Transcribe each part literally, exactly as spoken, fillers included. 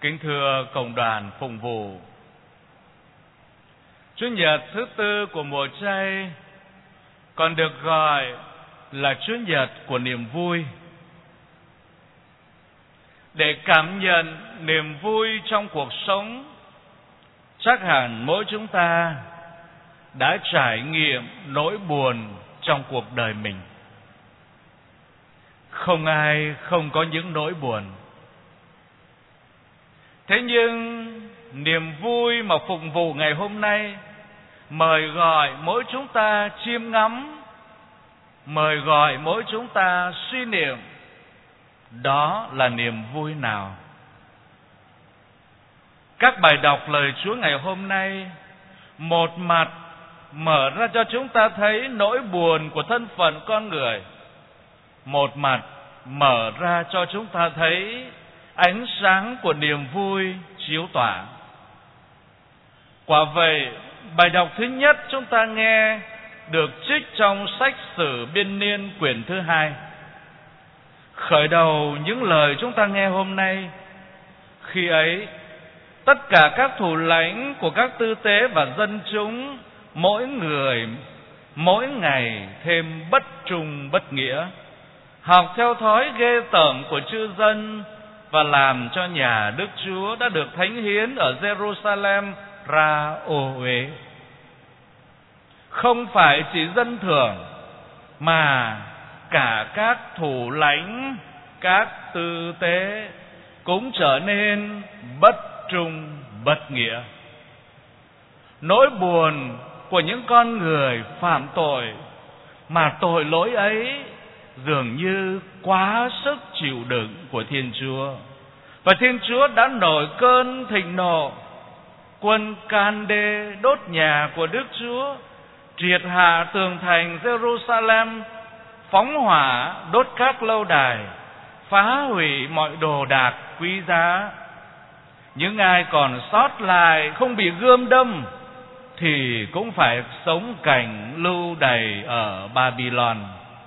Kính thưa cộng đoàn phụng vụ, Chủ nhật thứ tư của mùa chay còn được gọi là Chủ nhật của niềm vui. Để cảm nhận niềm vui trong cuộc sống, chắc hẳn mỗi chúng ta đã trải nghiệm nỗi buồn trong cuộc đời mình. Không ai không có những nỗi buồn. Thế nhưng niềm vui mà phụng vụ ngày hôm nay mời gọi mỗi chúng ta chiêm ngắm, mời gọi mỗi chúng ta suy niệm, đó là niềm vui nào? Các bài đọc lời Chúa ngày hôm nay một mặt mở ra cho chúng ta thấy nỗi buồn của thân phận con người, một mặt mở ra cho chúng ta thấy ánh sáng của niềm vui chiếu tỏa. Quả vậy, bài đọc thứ nhất chúng ta nghe được trích trong sách Sử Biên Niên quyển thứ hai. Khởi đầu những lời chúng ta nghe hôm nay, khi ấy tất cả các thủ lãnh của các tư tế và dân chúng, mỗi người mỗi ngày thêm bất trung bất nghĩa, học theo thói ghê tởm của chư dân, và làm cho nhà Đức Chúa đã được thánh hiến ở Jerusalem ra ô uế. Không phải chỉ dân thường, mà cả các thủ lãnh, các tư tế cũng trở nên bất trung bất nghĩa. Nỗi buồn của những con người phạm tội, mà tội lỗi ấy dường như quá sức chịu đựng của Thiên Chúa, và Thiên Chúa đã nổi cơn thịnh nộ, quân can đê đốt nhà của Đức Chúa, triệt hạ tường thành Jerusalem, phóng hỏa đốt các lâu đài, phá hủy mọi đồ đạc quý giá. Những ai còn sót lại không bị gươm đâm thì cũng phải sống cảnh lưu đày ở Babylon.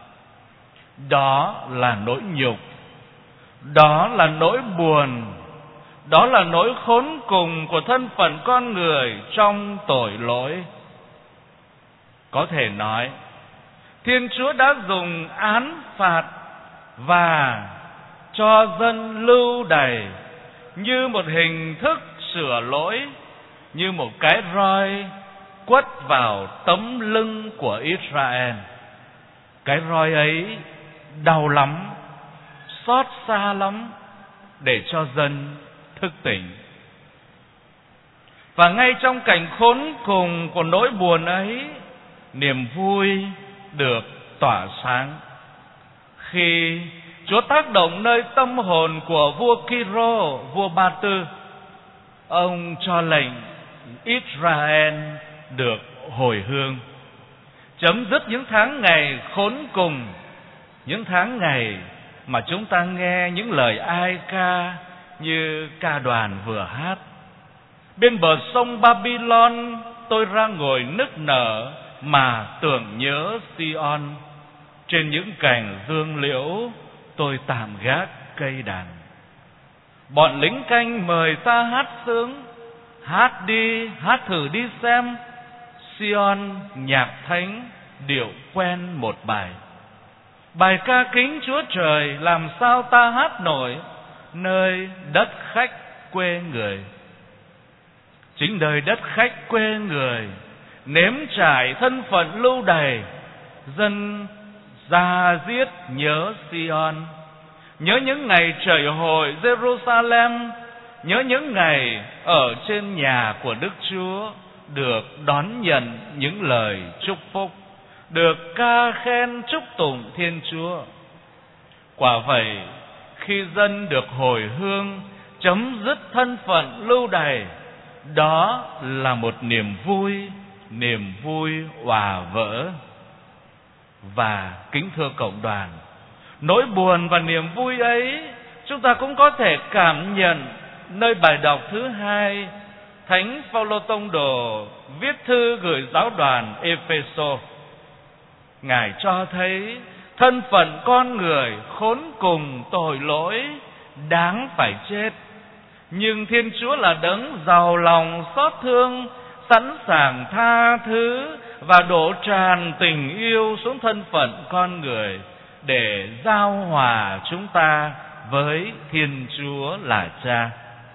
Đó là nỗi nhục, đó là nỗi buồn, đó là nỗi khốn cùng của thân phận con người trong tội lỗi. Có thể nói, Thiên Chúa đã dùng án phạt và cho dân lưu đày như một hình thức sửa lỗi, như một cái roi quất vào tấm lưng của Israel. Cái roi ấy đau lắm, xót xa lắm, để cho dân thức tỉnh. Và ngay trong cảnh khốn cùng của nỗi buồn ấy, niềm vui được tỏa sáng khi Chúa tác động nơi tâm hồn của vua Kiro, vua Ba Tư. Ông cho lệnh Israel được hồi hương, chấm dứt những tháng ngày khốn cùng, những tháng ngày mà chúng ta nghe những lời ai ca như ca đoàn vừa hát. Bên bờ sông Babylon tôi ra ngồi nức nở mà tưởng nhớ Sion. Trên những cành dương liễu tôi tạm gác cây đàn. Bọn lính canh mời ta hát sướng, hát đi, hát thử đi xem. Sion nhạc thánh điệu quen một bài. Bài ca kính Chúa Trời làm sao ta hát nổi nơi đất khách quê người. Chính nơi đất khách quê người nếm trải thân phận lưu đày, dân ra giết nhớ Sion, nhớ những ngày trẩy hội Jerusalem, nhớ những ngày ở trên nhà của Đức Chúa được đón nhận những lời chúc phúc, được ca khen chúc tụng Thiên Chúa. Quả vậy, khi dân được hồi hương, chấm dứt thân phận lưu đày, đó là một niềm vui, niềm vui òa vỡ. Và kính thưa cộng đoàn, nỗi buồn và niềm vui ấy chúng ta cũng có thể cảm nhận nơi bài đọc thứ hai, Thánh Phaolô Tông Đồ viết thư gửi giáo đoàn Epheso. Ngài cho thấy thân phận con người khốn cùng tội lỗi, đáng phải chết, Nhưng Thiên Chúa là đấng giàu lòng xót thương, sẵn sàng tha thứ và đổ tràn tình yêu xuống thân phận con người để giao hòa chúng ta với Thiên Chúa là Cha.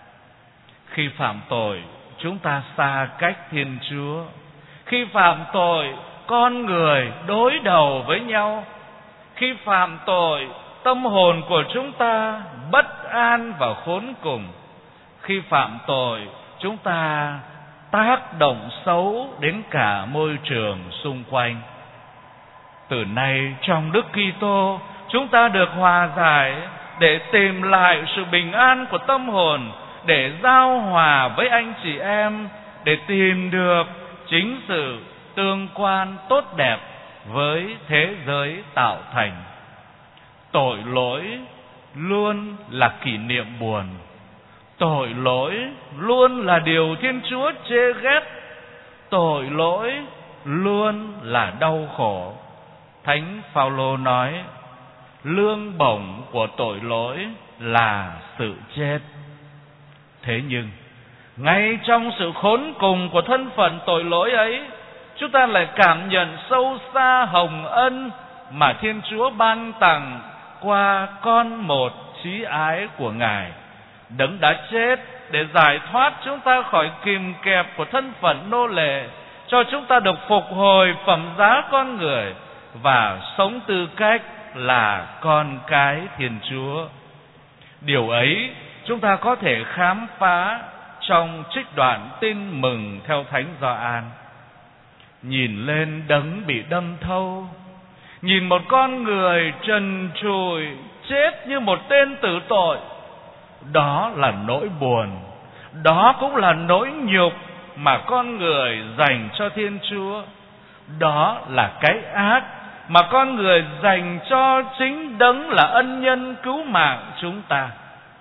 Khi phạm tội, chúng ta xa cách Thiên Chúa. Khi phạm tội, con người đối đầu với nhau. Khi phạm tội, tâm hồn của chúng ta bất an và khốn cùng. Khi phạm tội, chúng ta tác động xấu đến cả môi trường xung quanh. Từ nay trong Đức Kitô, chúng ta được hòa giải để tìm lại sự bình an của tâm hồn, để giao hòa với anh chị em, để tìm được chính sự tương quan tốt đẹp với thế giới tạo thành. Tội lỗi luôn là kỷ niệm buồn. Tội lỗi luôn là điều Thiên Chúa chê ghét. Tội lỗi luôn là đau khổ. Thánh Phaolô nói, lương bổng của tội lỗi là sự chết. Thế nhưng, ngay trong sự khốn cùng của thân phận tội lỗi ấy, chúng ta lại cảm nhận sâu xa hồng ân mà Thiên Chúa ban tặng qua con một chí ái của Ngài, đấng đã chết để giải thoát chúng ta khỏi kìm kẹp của thân phận nô lệ, cho chúng ta được phục hồi phẩm giá con người và sống tư cách là con cái Thiên Chúa. Điều ấy chúng ta có thể khám phá trong trích đoạn Tin Mừng theo Thánh Gioan. Nhìn lên đấng bị đâm thâu, nhìn một con người trần trụi chết như một tên tử tội. Đó là nỗi buồn, đó cũng là nỗi nhục mà con người dành cho Thiên Chúa. Đó là cái ác mà con người dành cho chính đấng là ân nhân cứu mạng chúng ta.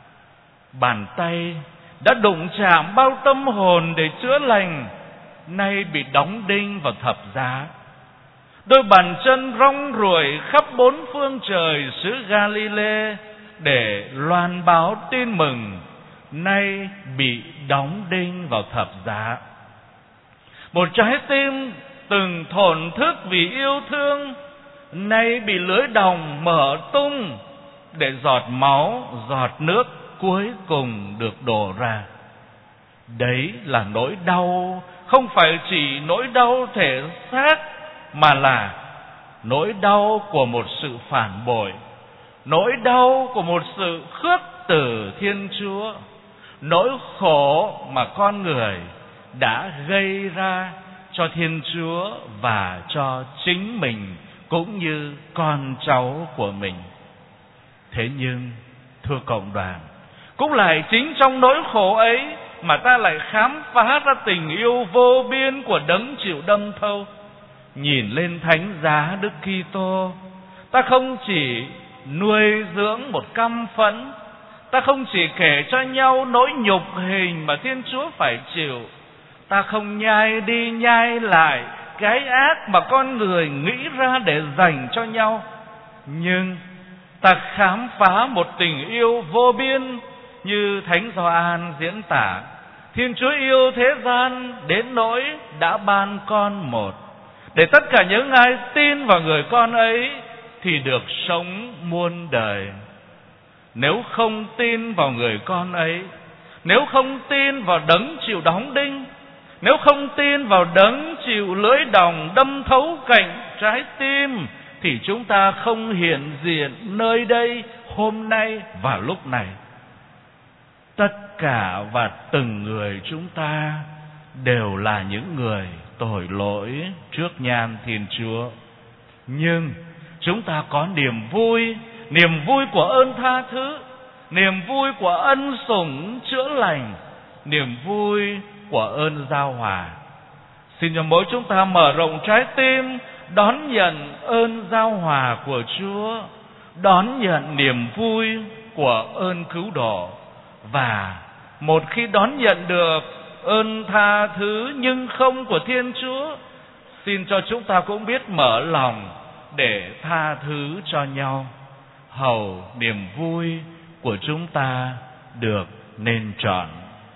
Bàn tay đã đụng chạm bao tâm hồn để chữa lành, nay bị đóng đinh vào thập giá. Đôi bàn chân rong ruổi khắp bốn phương trời xứ Galilee để loan báo tin mừng, nay bị đóng đinh vào thập giá. Một trái tim từng thổn thức vì yêu thương, nay bị lưới đồng mở tung để giọt máu, giọt nước cuối cùng được đổ ra. Đấy là nỗi đau, không phải chỉ nỗi đau thể xác, mà là nỗi đau của một sự phản bội, nỗi đau của một sự khước từ Thiên Chúa, nỗi khổ mà con người đã gây ra cho Thiên Chúa và cho chính mình cũng như con cháu của mình. Thế nhưng, thưa cộng đoàn, cũng lại chính trong nỗi khổ ấy mà ta lại khám phá ra tình yêu vô biên của đấng chịu đâm thâu. Nhìn lên thánh giá Đức Kitô, ta không chỉ nuôi dưỡng một căm phẫn, ta không chỉ kể cho nhau nỗi nhục hình mà Thiên Chúa phải chịu, ta không nhai đi nhai lại cái ác mà con người nghĩ ra để dành cho nhau, nhưng ta khám phá một tình yêu vô biên như Thánh Gioan diễn tả. Thiên Chúa yêu thế gian đến nỗi đã ban con một, để tất cả những ai tin vào người con ấy thì được sống muôn đời. Nếu không tin vào người con ấy, nếu không tin vào đấng chịu đóng đinh, nếu không tin vào đấng chịu lưỡi đồng đâm thấu cạnh trái tim, thì chúng ta không hiện diện nơi đây hôm nay và lúc này. Tất cả và từng người chúng ta đều là những người tội lỗi trước nhan Thiên Chúa. Nhưng chúng ta có niềm vui, niềm vui của ơn tha thứ, niềm vui của ân sủng chữa lành, niềm vui của ơn giao hòa. Xin cho mỗi chúng ta mở rộng trái tim, đón nhận ơn giao hòa của Chúa, đón nhận niềm vui của ơn cứu độ. Và một khi đón nhận được ơn tha thứ nhưng không của Thiên Chúa, xin cho chúng ta cũng biết mở lòng để tha thứ cho nhau, hầu niềm vui của chúng ta được nên trọn.